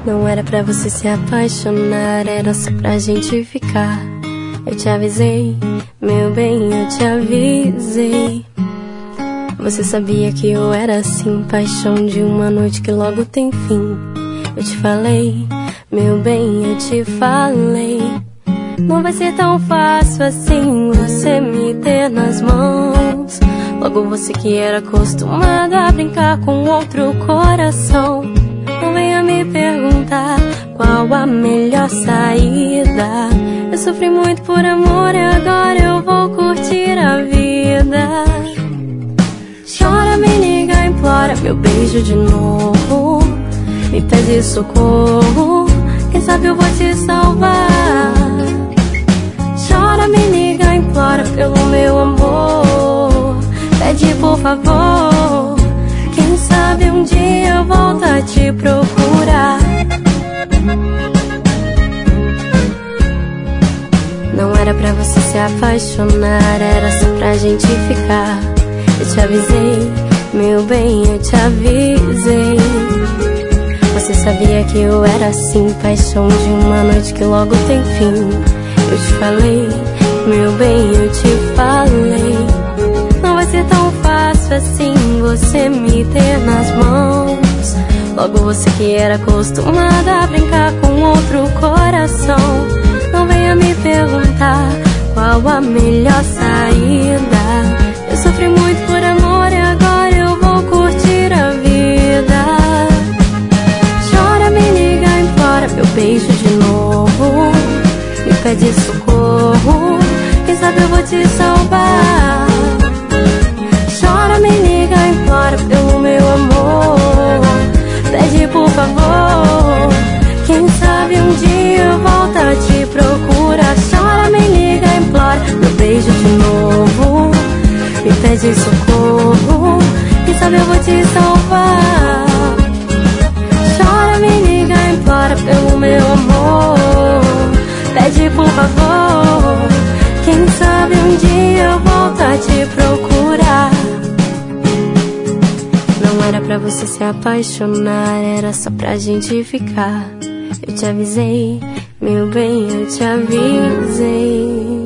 Não era pra você se apaixonar, era só pra gente ficar. Eu te avisei, meu bem, eu te avisei. Você sabia que eu era assim, paixão de uma noite que logo tem fim. Eu te falei, meu bem, eu te falei. Não vai ser tão fácil assim você me ter nas mãos. Logo você que era acostumado a brincar com outro coração. Não venha me perguntar qual a melhor saída. Eu sofri muito por amor e agora eu vou curtir a vida. Chora, me liga, implora meu beijo de novo. Me pede socorro, quem sabe eu vou te salvar. Chora, me liga, implora pelo meu amor. Pede por favor, quem sabe um dia eu volto a te procurar. Não era pra você se apaixonar, era só pra gente ficar. Eu te avisei, meu bem, eu te avisei. Você sabia que eu era assim, paixão de uma noite que logo tem fim. Eu te falei, meu bem, eu te falei. Não vai ser tão fácil assim você me ter nas mãos. Logo você que era acostumada a brincar com outro coração. Não venha me perguntar qual a melhor saída. Eu sofri muito por amor e agora eu vou curtir a vida. Chora, me liga, implora meu beijo de novo. Me pede socorro, quem sabe eu vou te salvar. Chora, me liga, implora pelo meu amor. Pede por favor, quem sabe um dia eu volto a te procurar. Chora, me liga, implora meu beijo de novo. Me pede socorro, quem sabe eu vou te salvar. Chora, me liga, implora pelo meu amor. Pede por favor, quem sabe um dia eu volto a te procurar. Não era pra você se apaixonar, era só pra gente ficar. Eu te avisei, meu bem, eu te avisei.